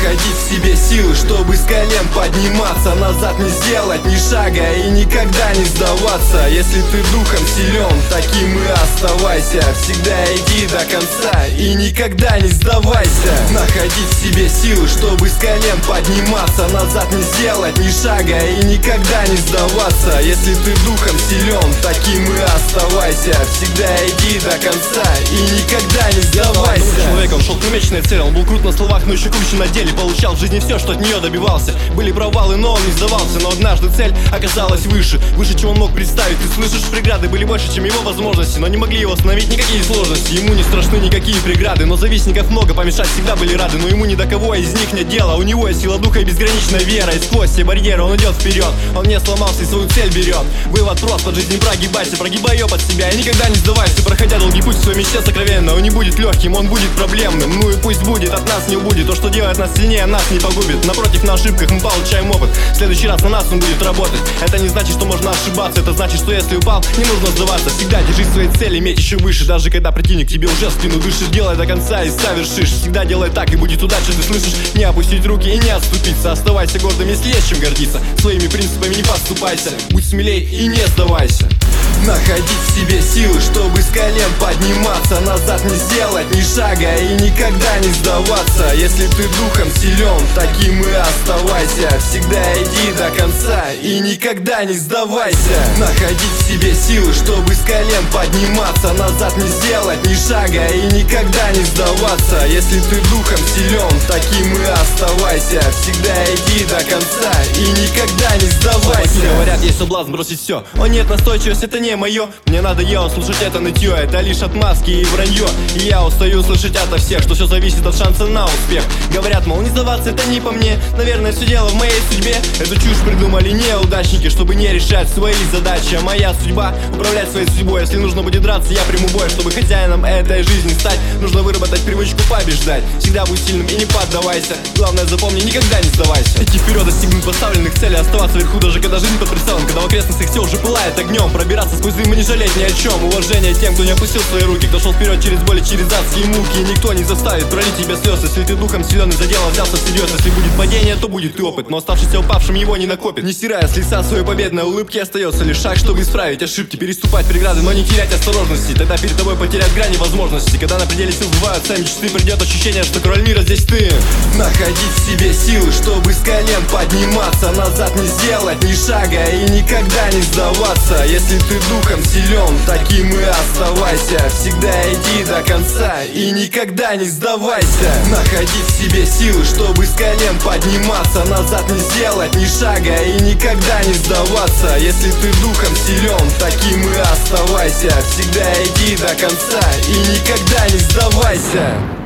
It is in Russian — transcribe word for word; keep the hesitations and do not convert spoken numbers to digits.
Находить в себе силы, чтобы с колен подниматься, назад не сделать ни шага и никогда не сдаваться. Если ты духом силен, таким и оставайся. Всегда иди до конца и никогда не сдавайся. Находить в себе силы, чтобы с колен подниматься, назад не сделать ни шага и никогда не сдаваться. Если ты духом силен, таким и оставайся. Всегда иди до конца и никогда не сдавайся. Человек, он шел к намеченной цели, он был крут на словах, но еще круче на деле. Получал в жизни все, что от нее добивался. Были провалы, но он не сдавался. Но однажды цель оказалась выше, выше, чем он мог представить. Ты слышишь, преграды были больше, чем его возможности, но не могли его остановить никакие сложности. Ему не страшны никакие преграды, но завистников много, помешать всегда были рады. Но ему ни до кого из них нет дела. У него есть сила духа и безграничная вера. И сквозь все барьеры он идет вперед. Он не сломался и свою цель берет. Вывод прост: от жизни прогибайся, прогибай ее под себя и никогда не сдавайся. Проходя долгий путь в своей мечте сокровенно, он не будет легким, он будет проблемным. Ну и пусть будет, от нас не убудет. То, что делает нас сильнее, нас не погубит. Напротив, на ошибках мы получаем опыт. В следующий раз на нас он будет работать. Это не значит, что можно ошибаться. Это значит, что если упал, не нужно сдаваться. Всегда держи свои цели, меть еще выше. Даже когда противник тебе уже в спину дышит, делай до конца и совершишь. Всегда делай так, и будет удача, ты слышишь? Не опустить руки и не отступиться. Оставайся гордым, если есть чем гордиться. Своими принципами не поступайся. Будь смелей и не сдавайся. Находить в себе силы, чтобы с колен подниматься, назад не сделать ни шага и никогда не сдаваться. Если ты духом силен, таким и оставайся. Всегда иди до конца и никогда не сдавайся. Находить в себе силы, чтобы с колен подниматься, назад не сделать ни шага и никогда не сдаваться. Если ты духом силен, таким и оставайся. Всегда иди до конца и никогда не сдавайся. Говорят, есть соблазн бросить все. О нет, настойчивость, это не мое. Мне надо я услышать это нытье. Это лишь отмазки и вранье. И я устаю слышать ото всех, что все зависит от шанса на успех. Говорят, мол, не сдаваться, это не по мне. Наверное, все дело в моей судьбе. Эту чушь придумали неудачники, чтобы не решать свои задачи. А моя судьба — управлять своей судьбой. Если нужно будет драться, я приму бой. Чтобы хозяином этой жизни стать, нужно выработать привычку побеждать. Всегда будь сильным и не поддавайся. Главное, запомни, никогда не сдавайся. Идти вперед, достигнуть поставленных целей, оставаться вверху, даже когда жизнь под прицелом. Когда в окрестностях все уже пылает огнем. Пробираться сквозь дым и не жалеть ни о чем. Уважение тем, кто не опустил свои руки, кто шел вперед через боль и через адские муки. И никто не заставит пролить тебя слез, если ты духом силен и за дело взялся всерьез. Если будет падение, то будет и опыт, но оставшийся упавшим его не накопит. Не стирая с лица своей победной улыбки, остается лишь шаг, чтобы исправить ошибки. Переступать преграды, но не терять осторожности. Тогда перед тобой потерять грани возможности. Когда на пределе сил сбываются мечты, придет ощущение, что король мира здесь ты. Находить в себе силы, чтобы с колен подниматься, назад не сделать ни шага и никогда не сдаваться. Если ты духом силен, таким и оставайся. Всегда иди до конца и никогда не сдавайся. Находить в себе силы, чтобы с колен подниматься, назад не сделать ни шага и никогда не сдаваться. Если ты духом силен, таким и оставайся. Всегда иди до конца и никогда не сдавайся.